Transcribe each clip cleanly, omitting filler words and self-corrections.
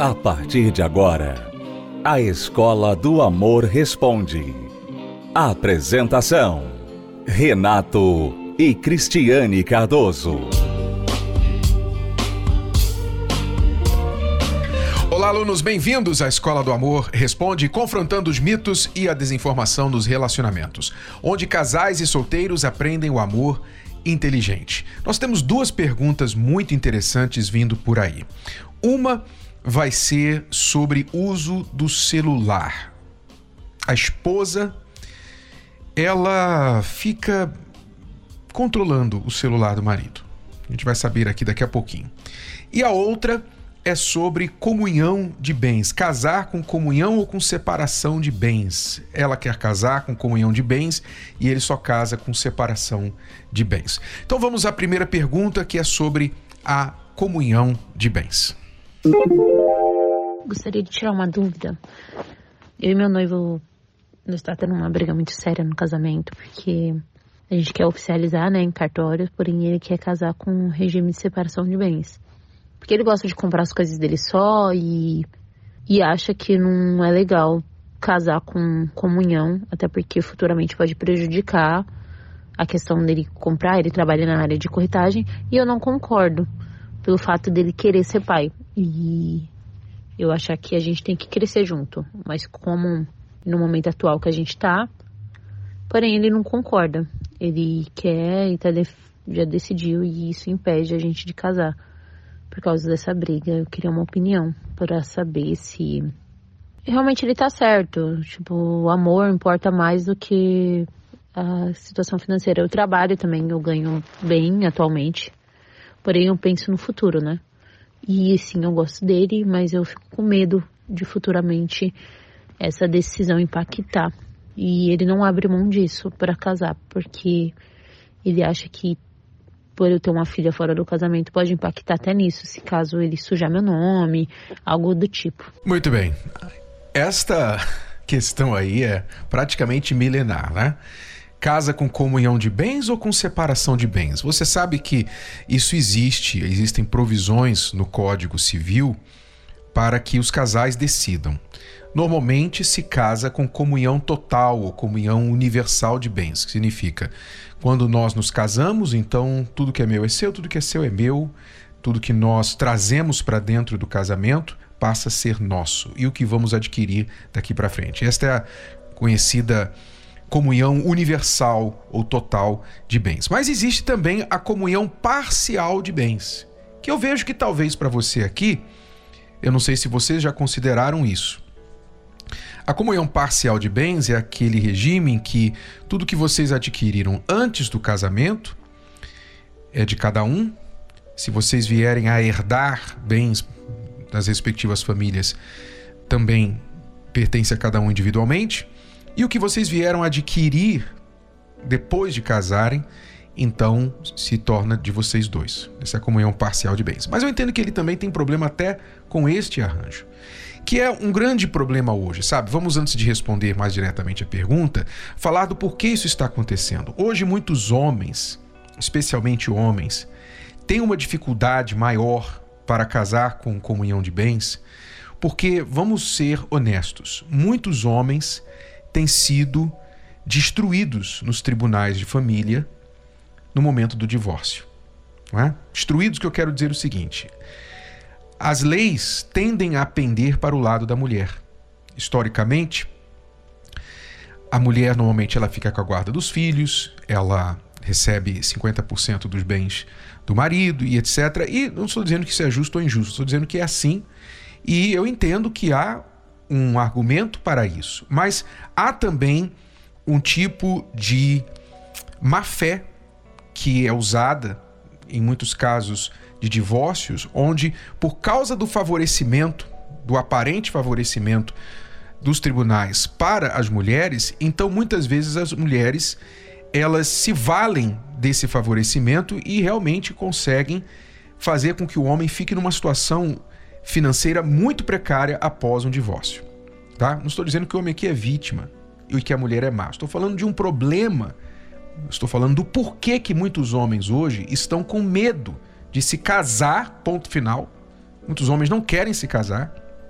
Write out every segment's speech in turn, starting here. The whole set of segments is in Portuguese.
A partir de agora, a Escola do Amor Responde. Apresentação: Renato e Cristiane Cardoso. Olá, alunos, bem-vindos à Escola do Amor Responde, confrontando os mitos e a desinformação nos relacionamentos, onde casais e solteiros aprendem o amor inteligente. Nós temos duas perguntas muito interessantes vindo por aí. Uma vai ser sobre uso do celular. A esposa, ela fica controlando o celular do marido. A gente vai saber aqui daqui a pouquinho. E a outra é sobre comunhão de bens. Casar com comunhão ou com separação de bens. Ela quer casar com comunhão de bens e ele só casa com separação de bens. Então vamos à primeira pergunta, que é sobre a comunhão de bens. Gostaria de tirar uma dúvida. Eu e meu noivo, nós estamos tendo uma briga muito séria no casamento, porque a gente quer oficializar, em cartório, porém ele quer casar com um regime de separação de bens. Porque ele gosta de comprar as coisas dele só e acha que não é legal casar com comunhão, até porque futuramente pode prejudicar a questão dele comprar. Ele trabalha na área de corretagem e eu não concordo pelo fato dele querer ser pai. E eu acho que a gente tem que crescer junto, mas como no momento atual que a gente tá, porém ele não concorda. Ele quer e já decidiu, e isso impede a gente de casar. Por causa dessa briga, eu queria uma opinião para saber se realmente ele tá certo. Tipo, o amor importa mais do que a situação financeira. Eu trabalho também, eu ganho bem atualmente, porém eu penso no futuro, E sim, eu gosto dele, mas eu fico com medo de futuramente essa decisão impactar. E ele não abre mão disso para casar, porque ele acha que por eu ter uma filha fora do casamento pode impactar até nisso, se caso ele sujar meu nome, algo do tipo. Muito bem. Esta questão aí é praticamente milenar, Casa com comunhão de bens ou com separação de bens? Você sabe que isso existem provisões no Código Civil para que os casais decidam. Normalmente se casa com comunhão total ou comunhão universal de bens, que significa, quando nós nos casamos, então tudo que é meu é seu, tudo que é seu é meu, tudo que nós trazemos para dentro do casamento passa a ser nosso, e o que vamos adquirir daqui para frente. Esta é a conhecida comunhão universal ou total de bens. Mas existe também a comunhão parcial de bens, que eu vejo que talvez para você aqui, eu não sei se vocês já consideraram isso. A comunhão parcial de bens é aquele regime em que tudo que vocês adquiriram antes do casamento é de cada um. Se vocês vierem a herdar bens das respectivas famílias, também pertence a cada um individualmente. E o que vocês vieram adquirir depois de casarem, então se torna de vocês dois. Essa é a comunhão parcial de bens. Mas eu entendo que ele também tem problema até com este arranjo, que é um grande problema hoje, sabe? Vamos, antes de responder mais diretamente a pergunta, falar do porquê isso está acontecendo. Hoje muitos homens, especialmente homens, têm uma dificuldade maior para casar com comunhão de bens, porque, vamos ser honestos, muitos homens têm sido destruídos nos tribunais de família no momento do divórcio. Destruídos, que eu quero dizer o seguinte: as leis tendem a pender para o lado da mulher. Historicamente, a mulher normalmente ela fica com a guarda dos filhos, ela recebe 50% dos bens do marido e etc. E não estou dizendo que isso é justo ou injusto, estou dizendo que é assim, e eu entendo que há um argumento para isso. Mas há também um tipo de má-fé que é usada em muitos casos de divórcios, onde, por causa do favorecimento, do aparente favorecimento dos tribunais para as mulheres, então muitas vezes as mulheres elas se valem desse favorecimento e realmente conseguem fazer com que o homem fique numa situação financeira muito precária após um divórcio. Não estou dizendo que o homem aqui é vítima e que a mulher é má. Estou falando de um problema. Estou falando do porquê que muitos homens hoje estão com medo de se casar, ponto final. Muitos homens não querem se casar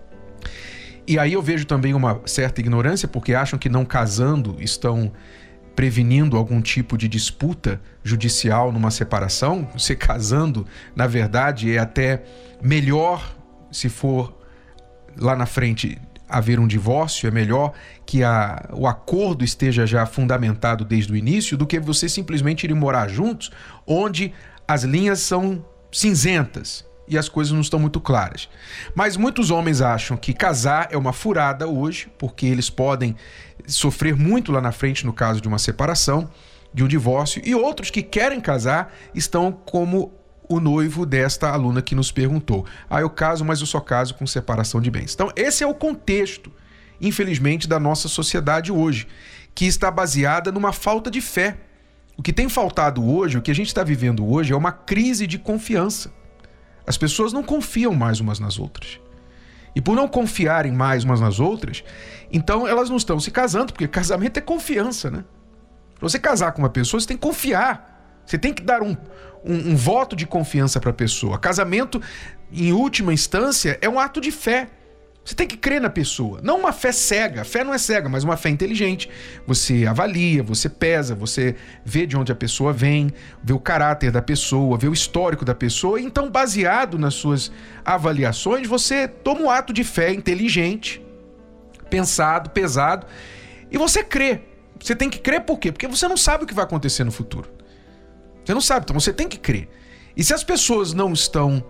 E aí eu vejo também uma certa ignorância, porque acham que não casando estão prevenindo algum tipo de disputa judicial numa separação. Você casando, na verdade, é até melhor, se for lá na frente haver um divórcio, é melhor que o acordo esteja já fundamentado desde o início do que você simplesmente ir morar juntos, onde as linhas são cinzentas e as coisas não estão muito claras. Mas muitos homens acham que casar é uma furada hoje, porque eles podem sofrer muito lá na frente no caso de uma separação, de um divórcio, e outros que querem casar estão como o noivo desta aluna que nos perguntou. Eu caso, mas eu só caso com separação de bens. Então esse é o contexto, infelizmente, da nossa sociedade hoje, que está baseada numa falta de fé. O que tem faltado hoje, o que a gente está vivendo hoje é uma crise de confiança. As pessoas não confiam mais umas nas outras. E por não confiarem mais umas nas outras, então elas não estão se casando, porque casamento é confiança, né? Pra você casar com uma pessoa, você tem que confiar. Você tem que dar um voto de confiança para a pessoa. Casamento, em última instância, é um ato de fé. Você tem que crer na pessoa. Não uma fé cega. A fé não é cega, mas uma fé inteligente. Você avalia, você pesa, você vê de onde a pessoa vem, vê o caráter da pessoa, vê o histórico da pessoa. Então, baseado nas suas avaliações, você toma um ato de fé inteligente, pensado, pesado, e você crê. Você tem que crer por quê? Porque você não sabe o que vai acontecer no futuro. Você não sabe, então você tem que crer. E se as pessoas não estão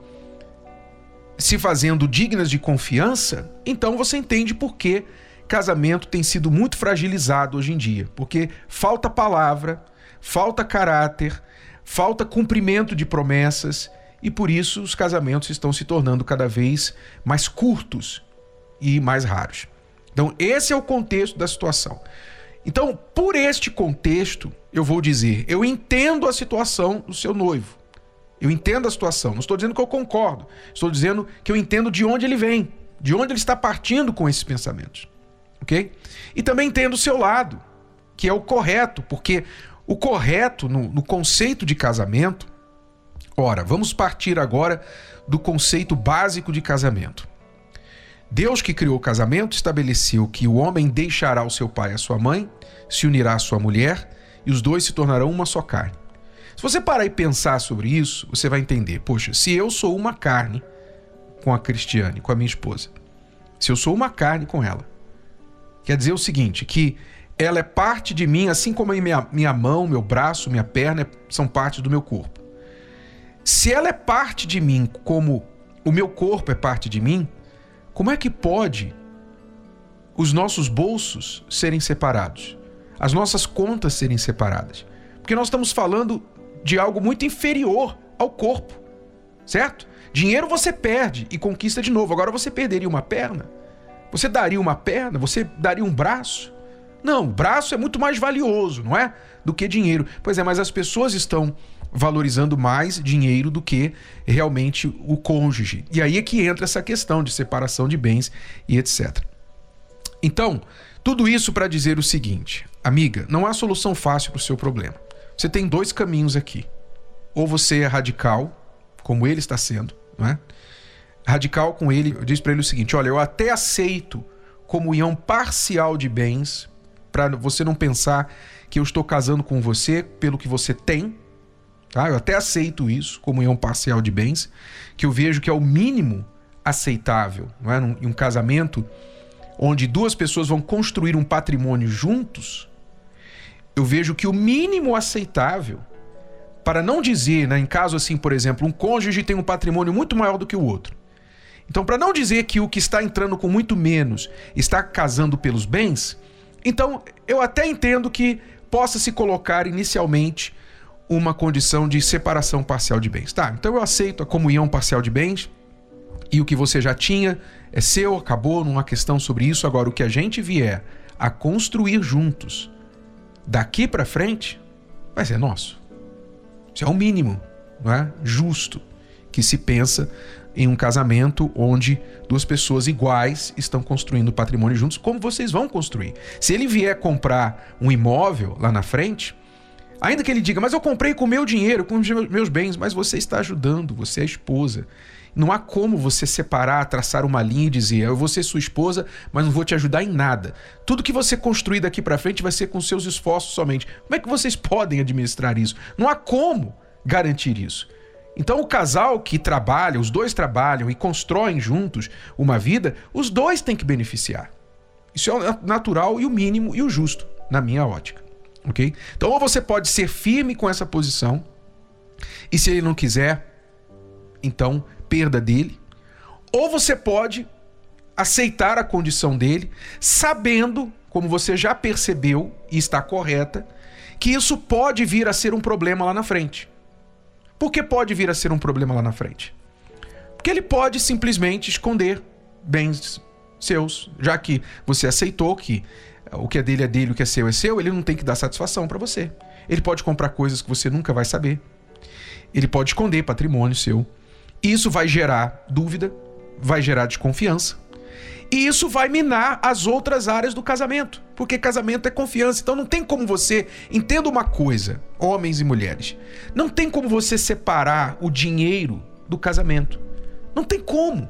se fazendo dignas de confiança, então você entende por que casamento tem sido muito fragilizado hoje em dia. Porque falta palavra, falta caráter, falta cumprimento de promessas, e por isso os casamentos estão se tornando cada vez mais curtos e mais raros. Então esse é o contexto da situação. Então, por este contexto, eu vou dizer, eu entendo a situação do seu noivo. Eu entendo a situação, não estou dizendo que eu concordo, estou dizendo que eu entendo de onde ele vem, de onde ele está partindo com esses pensamentos, ok? E também entendo o seu lado, que é o correto, porque o correto no conceito de casamento, ora, vamos partir agora do conceito básico de casamento. Deus que criou o casamento estabeleceu que o homem deixará o seu pai e a sua mãe, se unirá à sua mulher e os dois se tornarão uma só carne. Se você parar e pensar sobre isso, você vai entender, poxa, se eu sou uma carne com a Cristiane, com a minha esposa, se eu sou uma carne com ela, quer dizer o seguinte, que ela é parte de mim, assim como a minha mão, meu braço, minha perna são partes do meu corpo. Se ela é parte de mim como o meu corpo é parte de mim, como é que pode os nossos bolsos serem separados? As nossas contas serem separadas? Porque nós estamos falando de algo muito inferior ao corpo, certo? Dinheiro você perde e conquista de novo. Agora você perderia uma perna? Você daria uma perna? Você daria um braço? Não, o braço é muito mais valioso, não é? Do que dinheiro. Pois é, mas as pessoas estão valorizando mais dinheiro do que realmente o cônjuge. E aí é que entra essa questão de separação de bens e etc. Então, tudo isso para dizer o seguinte, amiga, não há solução fácil para o seu problema. Você tem dois caminhos aqui. Ou você é radical, como ele está sendo, não é? Radical com ele, eu disse para ele o seguinte, olha, eu até aceito comunhão parcial de bens, para você não pensar que eu estou casando com você pelo que você tem, tá? Eu até aceito isso, comunhão parcial de bens, que eu vejo que é o mínimo aceitável, não é? Em um casamento onde duas pessoas vão construir um patrimônio juntos, eu vejo que o mínimo aceitável, para não dizer, né, em caso assim, por exemplo, um cônjuge tem um patrimônio muito maior do que o outro. Então, para não dizer que o que está entrando com muito menos está casando pelos bens, então eu até entendo que possa se colocar inicialmente uma condição de separação parcial de bens. Tá, então eu aceito a comunhão parcial de bens e o que você já tinha é seu, acabou, não há questão sobre isso. Agora, o que a gente vier a construir juntos daqui para frente vai ser nosso. Isso é o mínimo, não é? Justo que se pensa em um casamento onde duas pessoas iguais estão construindo patrimônio juntos, como vocês vão construir. Se ele vier comprar um imóvel lá na frente, Ainda que ele diga, mas eu comprei com o meu dinheiro, com os meus bens, mas você está ajudando, você é a esposa. Não há como você separar, traçar uma linha e dizer, eu vou ser sua esposa, mas não vou te ajudar em nada. Tudo que você construir daqui para frente vai ser com seus esforços somente. Como é que vocês podem administrar isso? Não há como garantir isso. Então o casal que trabalha, os dois trabalham e constroem juntos uma vida, os dois têm que beneficiar. Isso é o natural e o mínimo e o justo, na minha ótica. Ok? Então ou você pode ser firme com essa posição, e se ele não quiser, então perda dele, ou você pode aceitar a condição dele, sabendo, como você já percebeu e está correta, que isso pode vir a ser um problema lá na frente. Por que pode vir a ser um problema lá na frente? Porque ele pode simplesmente esconder bens seus, já que você aceitou que o que é dele, o que é seu, ele não tem que dar satisfação para você. Ele pode comprar coisas que você nunca vai saber. Ele pode esconder patrimônio seu. Isso vai gerar dúvida, vai gerar desconfiança. E isso vai minar as outras áreas do casamento. Porque casamento é confiança. Então não tem como você... Entenda uma coisa, homens e mulheres. Não tem como você separar o dinheiro do casamento. Não tem como.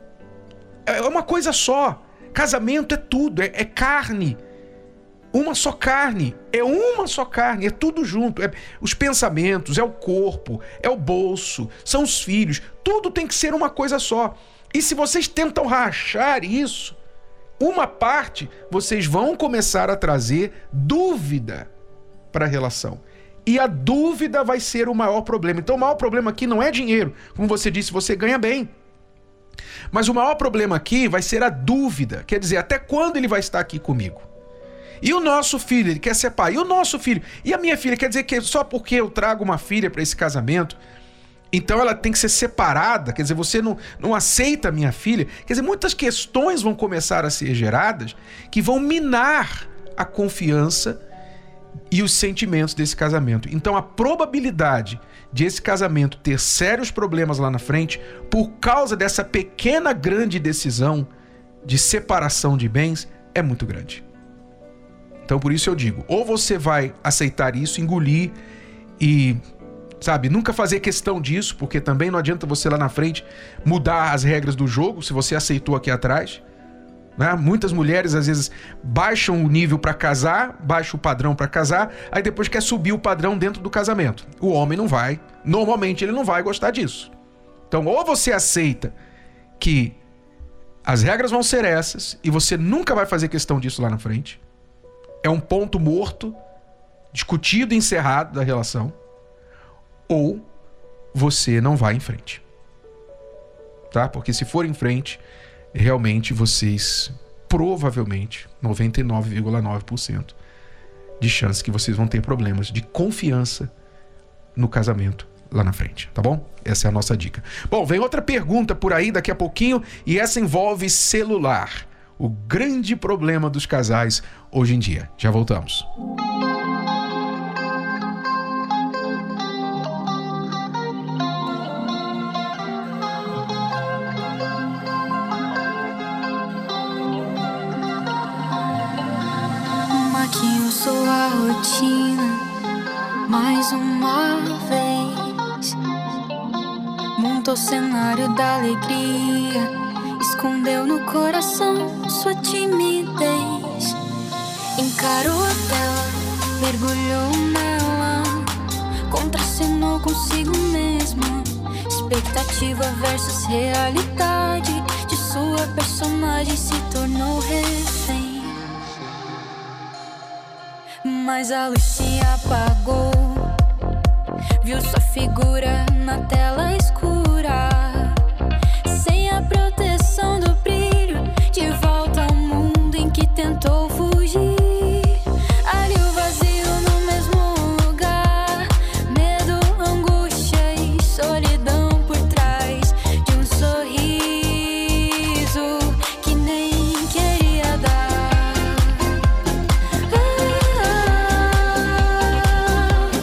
É uma coisa só. Casamento é tudo, é carne. Uma só carne. É uma só carne. É tudo junto. É os pensamentos, é o corpo, é o bolso, são os filhos. Tudo tem que ser uma coisa só. E se vocês tentam rachar isso, uma parte, vocês vão começar a trazer dúvida para a relação. E a dúvida vai ser o maior problema. Então o maior problema aqui não é dinheiro. Como você disse, você ganha bem. Mas o maior problema aqui vai ser a dúvida. Quer dizer, até quando ele vai estar aqui comigo? E o nosso filho, ele quer ser pai. E o nosso filho? E a minha filha? Quer dizer que só porque eu trago uma filha para esse casamento, então ela tem que ser separada? Quer dizer, você não aceita a minha filha? Quer dizer, muitas questões vão começar a ser geradas que vão minar a confiança e os sentimentos desse casamento. Então a probabilidade de esse casamento ter sérios problemas lá na frente por causa dessa pequena grande decisão de separação de bens é muito grande. Então por isso eu digo, ou você vai aceitar isso, engolir e, sabe, nunca fazer questão disso, porque também não adianta você lá na frente mudar as regras do jogo, se você aceitou aqui atrás, né? Muitas mulheres às vezes baixam o nível para casar, baixam o padrão para casar, aí depois quer subir o padrão dentro do casamento. O homem não vai, normalmente ele não vai gostar disso. Então ou você aceita que as regras vão ser essas e você nunca vai fazer questão disso lá na frente, é um ponto morto, discutido e encerrado da relação, ou você não vai em frente. Tá? Porque se for em frente, realmente vocês, provavelmente, 99,9% de chance que vocês vão ter problemas de confiança no casamento lá na frente, tá bom? Essa é a nossa dica. Bom, vem outra pergunta por aí daqui a pouquinho e essa envolve celular. O grande problema dos casais hoje em dia. Já voltamos. Maquinho sua rotina mais uma vez. Montou o cenário da alegria, escondeu no coração sua timidez. Encarou a tela, mergulhou nela, contracenou consigo mesma. Expectativa versus realidade de sua personagem se tornou refém. Mas a luz se apagou, viu sua figura na tela escura, sem a proteção do brilho, de volta ao mundo em que tentou fugir. Ali o vazio no mesmo lugar, medo, angústia e solidão por trás de um sorriso que nem queria dar.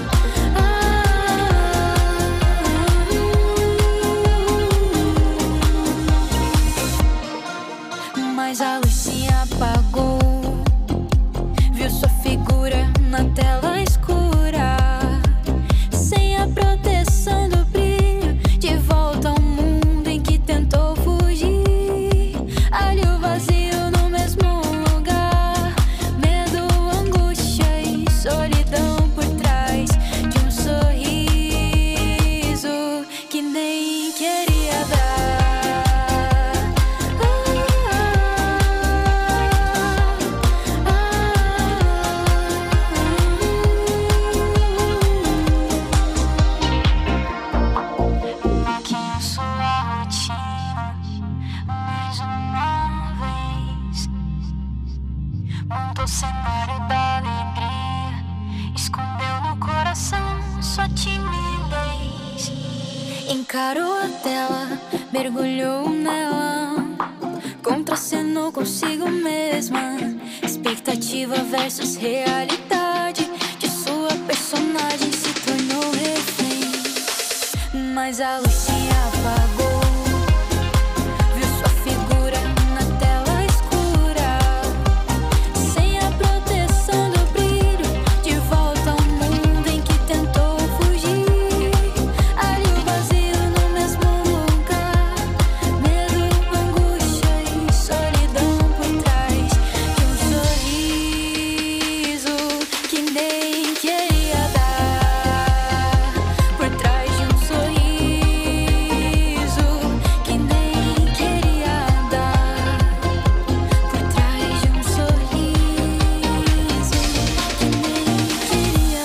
sua timidez. Encarou a tela, mergulhou nela, contracenou consigo mesma. Expectativa versus realidade de sua personagem se tornou refém. Mas a luz se apagou, viu sua figura na tela escura, sem a proteção do brilho, de volta ao mundo em que tentou fugir. Ali o vazio no mesmo lugar, medo, angústia e solidão por trás de um sorriso que nem queria dar. Por trás de um sorriso que nem queria dar. Por trás de um sorriso que nem queria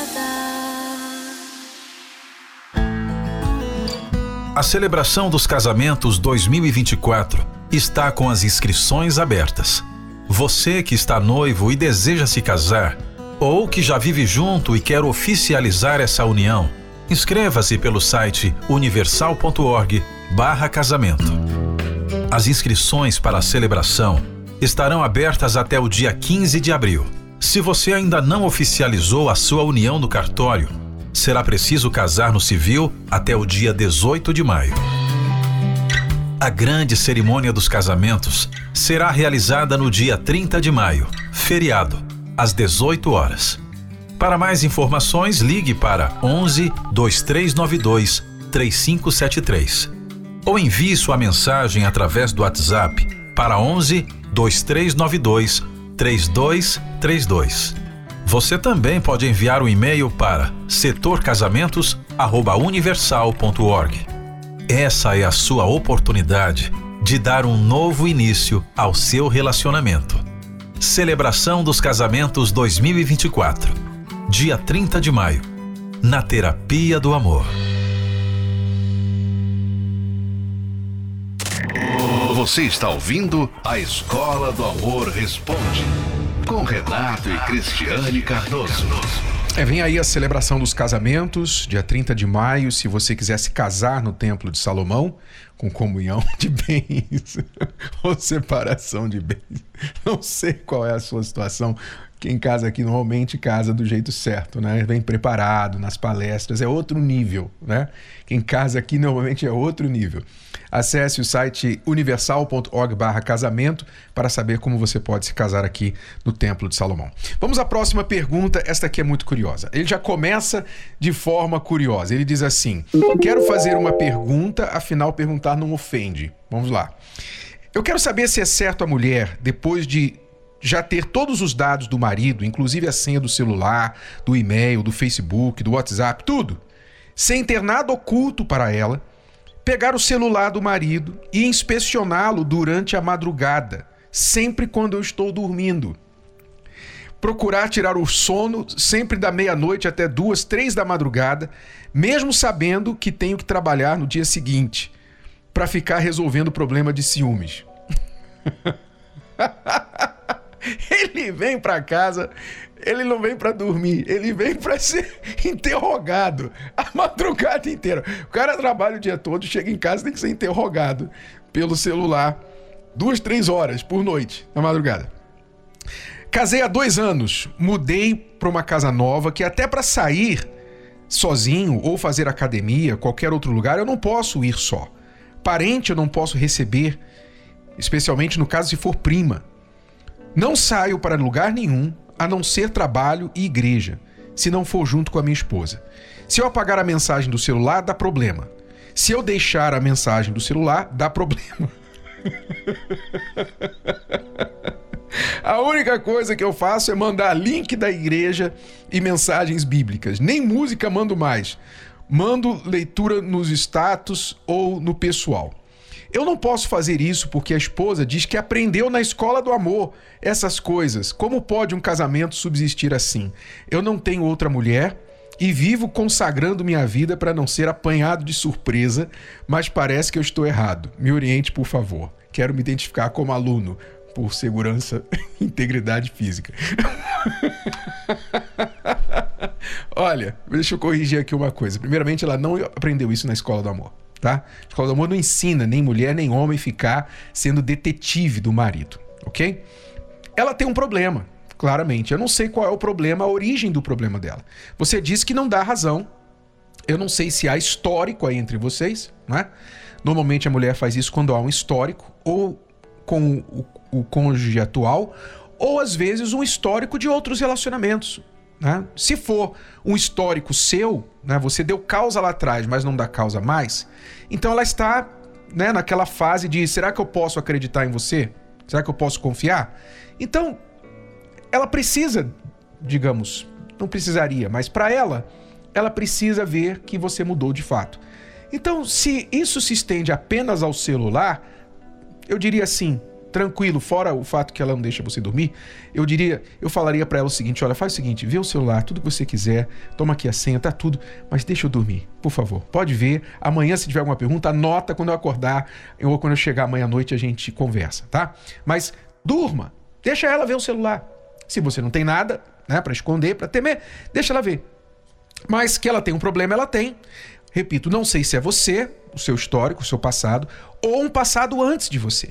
dar. A celebração dos casamentos 2024 está com as inscrições abertas. Você que está noivo e deseja se casar, ou que já vive junto e quer oficializar essa união, inscreva-se pelo site universal.org/casamento. As inscrições para a celebração estarão abertas até o dia 15 de abril. Se você ainda não oficializou a sua união no cartório, será preciso casar no civil até o dia 18 de maio. A grande cerimônia dos casamentos será realizada no dia 30 de maio, feriado, às 18 horas. Para mais informações, ligue para 11 2392 3573 ou envie sua mensagem através do WhatsApp para 11 2392 3232. Você também pode enviar um e-mail para setorcasamentos@universal.org. Essa é a sua oportunidade de dar um novo início ao seu relacionamento. Celebração dos Casamentos 2024, dia 30 de maio, na Terapia do Amor. Você está ouvindo A Escola do Amor Responde, com Renato e Cristiane Cardoso. Vem aí a celebração dos casamentos, dia 30 de maio, se você quiser se casar no Templo de Salomão, com comunhão de bens ou separação de bens. Não sei qual é a sua situação. Quem casa aqui normalmente casa do jeito certo, né? Vem preparado nas palestras, é outro nível, né? Quem casa aqui normalmente é outro nível. Acesse o site universal.org/casamento para saber como você pode se casar aqui no Templo de Salomão. Vamos à próxima pergunta, esta aqui é muito curiosa. Ele já começa de forma curiosa. Ele diz assim: quero fazer uma pergunta, afinal perguntar não ofende. Vamos lá. Eu quero saber se é certo a mulher, depois de já ter todos os dados do marido, inclusive a senha do celular, do e-mail, do Facebook, do WhatsApp, tudo, sem ter nada oculto para ela, pegar o celular do marido e inspecioná-lo durante a madrugada, sempre quando eu estou dormindo. Procurar tirar o sono sempre da meia-noite até 2, 3 da madrugada, mesmo sabendo que tenho que trabalhar no dia seguinte, para ficar resolvendo o problema de ciúmes. Ele vem para casa, ele não vem para dormir, ele vem para ser interrogado a madrugada inteira. O cara trabalha o dia todo, chega em casa, tem que ser interrogado pelo celular 2, 3 horas por noite, na madrugada. Casei há 2 anos, mudei para uma casa nova que até para sair sozinho ou fazer academia, qualquer outro lugar, eu não posso ir só. Parente eu não posso receber, especialmente no caso se for prima. Não saio para lugar nenhum, a não ser trabalho e igreja, se não for junto com a minha esposa. Se eu apagar a mensagem do celular, dá problema. Se eu deixar a mensagem do celular, dá problema. A única coisa que eu faço é mandar link da igreja e mensagens bíblicas. Nem música mando mais. Mando leitura nos status ou no pessoal. Eu não posso fazer isso porque a esposa diz que aprendeu na escola do amor essas coisas. Como pode um casamento subsistir assim? Eu não tenho outra mulher e vivo consagrando minha vida para não ser apanhado de surpresa, mas parece que eu estou errado. Me oriente, por favor. Quero me identificar como aluno, por segurança e integridade física. Olha, deixa eu corrigir aqui uma coisa. Primeiramente, ela não aprendeu isso na Escola do Amor, tá? A Escola do Amor não ensina nem mulher nem homem ficar sendo detetive do marido, ok? Ela tem um problema, claramente. Eu não sei qual é o problema, a origem do problema dela. Você disse que não dá razão. Eu não sei se há histórico aí entre vocês, né? Normalmente a mulher faz isso quando há um histórico, ou com o cônjuge atual, ou às vezes um histórico de outros relacionamentos, né? Se for um histórico seu, né, você deu causa lá atrás, mas não dá causa mais, então ela está, né, naquela fase de: será que eu posso acreditar em você? Será que eu posso confiar? Então, ela precisa, digamos, não precisaria, mas para ela precisa ver que você mudou de fato. Então, se isso se estende apenas ao celular, eu diria assim, tranquilo, fora o fato que ela não deixa você dormir, eu falaria para ela o seguinte: olha, faz o seguinte, vê o celular, tudo que você quiser, toma aqui a senha, tá tudo, mas deixa eu dormir, por favor. Pode ver, amanhã se tiver alguma pergunta, anota quando eu acordar, ou quando eu chegar amanhã à noite a gente conversa, tá? Mas durma, deixa ela ver o celular. Se você não tem nada, né, para esconder, para temer, deixa ela ver. Mas que ela tem um problema, ela tem. Repito, não sei se é você, o seu histórico, o seu passado, ou um passado antes de você.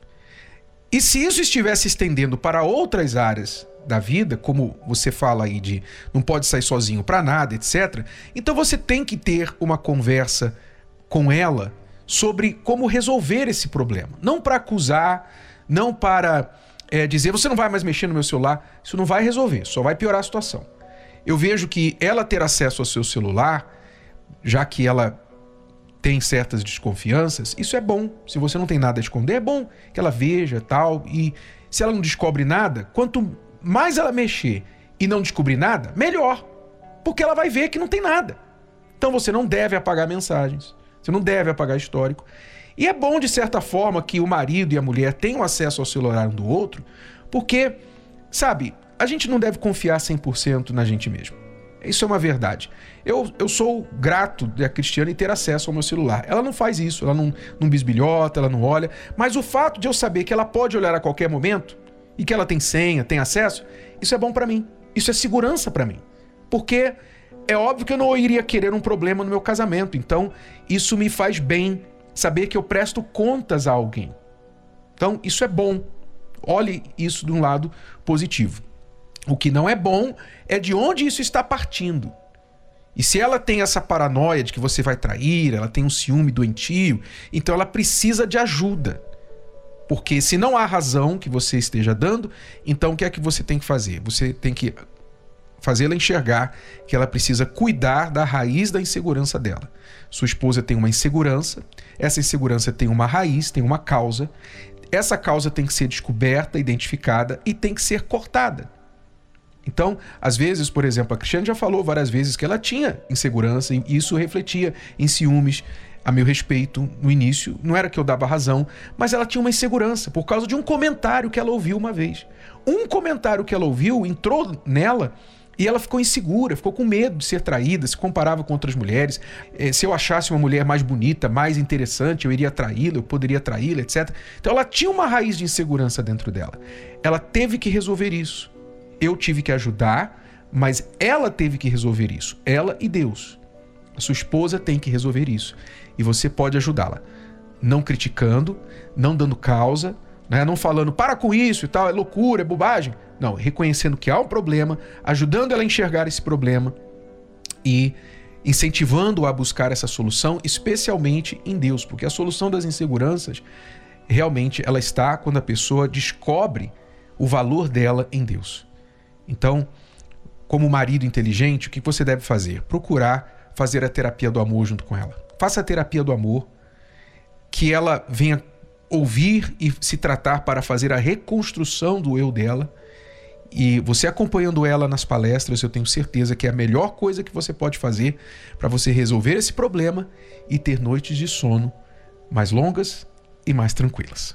E se isso estiver se estendendo para outras áreas da vida, como você fala aí de não pode sair sozinho para nada, etc., então você tem que ter uma conversa com ela sobre como resolver esse problema. Não para acusar, não para dizer: você não vai mais mexer no meu celular. Isso não vai resolver, só vai piorar a situação. Eu vejo que ela ter acesso ao seu celular, já que ela tem certas desconfianças, isso é bom. Se você não tem nada a esconder, é bom que ela veja tal. E se ela não descobre nada, quanto mais ela mexer e não descobrir nada, melhor. Porque ela vai ver que não tem nada. Então você não deve apagar mensagens, você não deve apagar histórico. E é bom, de certa forma, que o marido e a mulher tenham acesso ao celular um do outro, porque, sabe, a gente não deve confiar 100% na gente mesmo. Isso é uma verdade. Eu sou grato da Cristiane ter acesso ao meu celular. Ela não faz isso, ela não bisbilhota, ela não olha. Mas o fato de eu saber que ela pode olhar a qualquer momento e que ela tem senha, tem acesso, isso é bom pra mim. Isso é segurança pra mim. Porque é óbvio que eu não iria querer um problema no meu casamento. Então, isso me faz bem saber que eu presto contas a alguém. Então, isso é bom. Olhe isso de um lado positivo. O que não é bom é de onde isso está partindo. E se ela tem essa paranoia de que você vai trair, ela tem um ciúme doentio, então ela precisa de ajuda. Porque se não há razão que você esteja dando, então o que é que você tem que fazer? Você tem que fazê-la enxergar que ela precisa cuidar da raiz da insegurança dela. Sua esposa tem uma insegurança, essa insegurança tem uma raiz, tem uma causa. Essa causa tem que ser descoberta, identificada e tem que ser cortada. Então, às vezes, por exemplo, a Cristiane já falou várias vezes que ela tinha insegurança e isso refletia em ciúmes a meu respeito no início. Não era que eu dava razão, mas ela tinha uma insegurança por causa de um comentário que ela ouviu uma vez. Um comentário que ela ouviu entrou nela e ela ficou insegura, ficou com medo de ser traída, se comparava com outras mulheres. Se eu achasse uma mulher mais bonita, mais interessante, eu iria traí-la, eu poderia traí-la, etc. Então ela tinha uma raiz de insegurança dentro dela. Ela teve que resolver isso. Eu tive que ajudar, mas ela teve que resolver isso. Ela e Deus. A sua esposa tem que resolver isso. E você pode ajudá-la. Não criticando, não dando causa, né? Não falando para com isso e tal, é loucura, é bobagem. Não, reconhecendo que há um problema, ajudando ela a enxergar esse problema e incentivando-a a buscar essa solução, especialmente em Deus. Porque a solução das inseguranças, realmente, ela está quando a pessoa descobre o valor dela em Deus. Então, como marido inteligente, o que você deve fazer? Procurar fazer a terapia do amor junto com ela. Faça a terapia do amor, que ela venha ouvir e se tratar para fazer a reconstrução do eu dela. E você acompanhando ela nas palestras, eu tenho certeza que é a melhor coisa que você pode fazer para você resolver esse problema e ter noites de sono mais longas e mais tranquilas.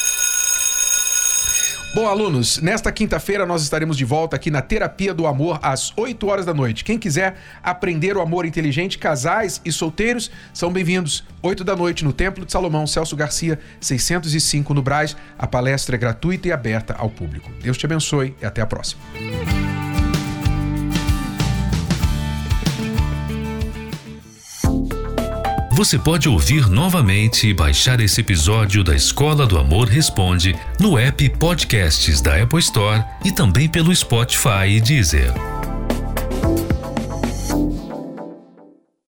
Bom, alunos, nesta quinta-feira nós estaremos de volta aqui na Terapia do Amor às 8 horas da noite. Quem quiser aprender o amor inteligente, casais e solteiros, são bem-vindos. 8 da noite no Templo de Salomão, Celso Garcia, 605 no Brás. A palestra é gratuita e aberta ao público. Deus te abençoe e até a próxima. Você pode ouvir novamente e baixar esse episódio da Escola do Amor Responde no app Podcasts da Apple Store e também pelo Spotify e Deezer.